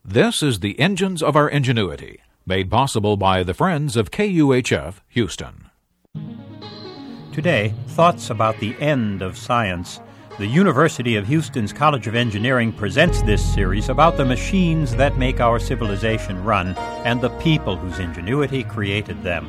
This is the Engines of Our Ingenuity, made possible by the Friends of KUHF Houston. Today, thoughts about the end of science. The University of Houston's College of Engineering presents this series about the machines that make our civilization run and the people whose ingenuity created them.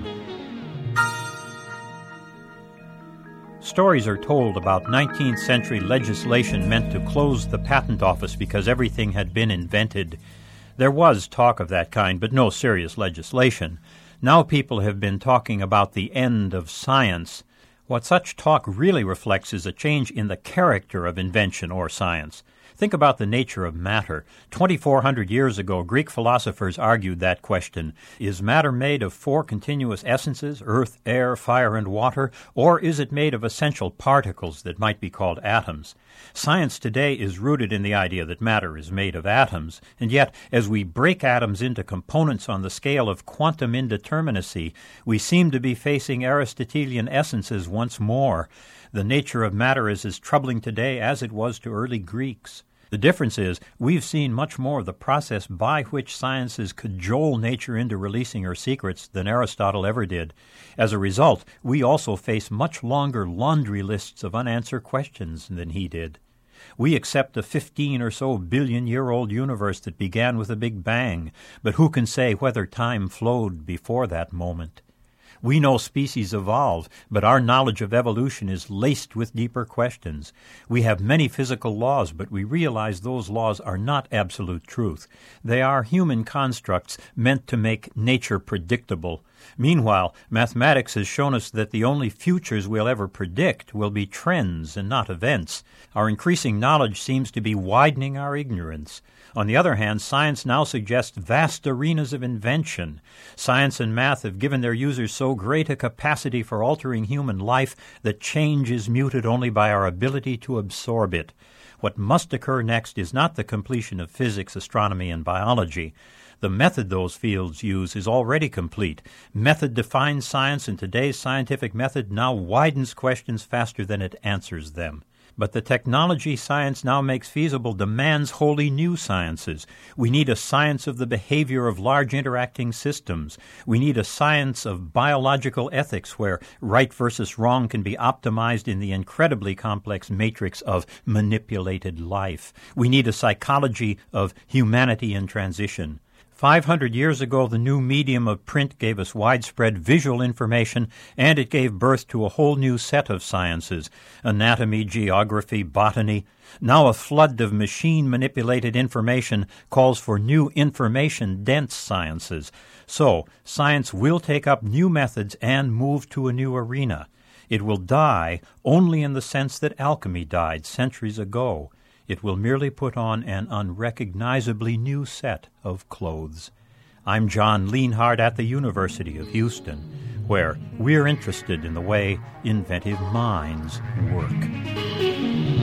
Stories are told about 19th century legislation meant to close the patent office because everything had been invented. There was talk of that kind, but no serious legislation. Now people have been talking about the end of science. What such talk really reflects is a change in the character of invention or science. Think about the nature of matter. 2,400 years ago, Greek philosophers argued that question. Is matter made of four continuous essences, earth, air, fire, and water, or is it made of essential particles that might be called atoms? Science today is rooted in the idea that matter is made of atoms, and yet, as we break atoms into components on the scale of quantum indeterminacy, we seem to be facing Aristotelian essences once more. The nature of matter is as troubling today as it was to early Greeks. The difference is we've seen much more of the process by which sciences cajole nature into releasing her secrets than Aristotle ever did. As a result, we also face much longer laundry lists of unanswered questions than he did. We accept a 15 or so billion-year-old universe that began with a Big Bang, but who can say whether time flowed before that moment? We know species evolve, but our knowledge of evolution is laced with deeper questions. We have many physical laws, but we realize those laws are not absolute truth. They are human constructs meant to make nature predictable. Meanwhile, mathematics has shown us that the only futures we'll ever predict will be trends and not events. Our increasing knowledge seems to be widening our ignorance. On the other hand, science now suggests vast arenas of invention. Science and math have given their users so great a capacity for altering human life that change is muted only by our ability to absorb it. What must occur next is not the completion of physics, astronomy, and biology. The method those fields use is already complete. Method defines science, and today's scientific method now widens questions faster than it answers them. But the technology science now makes feasible demands wholly new sciences. We need a science of the behavior of large interacting systems. We need a science of biological ethics where right versus wrong can be optimized in the incredibly complex matrix of manipulated life. We need a psychology of humanity in transition. 500 years ago, the new medium of print gave us widespread visual information, and it gave birth to a whole new set of sciences: anatomy, geography, botany. Now a flood of machine-manipulated information calls for new information-dense sciences. So, science will take up new methods and move to a new arena. It will die only in the sense that alchemy died centuries ago. It will merely put on an unrecognizably new set of clothes. I'm John Lienhard at the University of Houston, where we're interested in the way inventive minds work.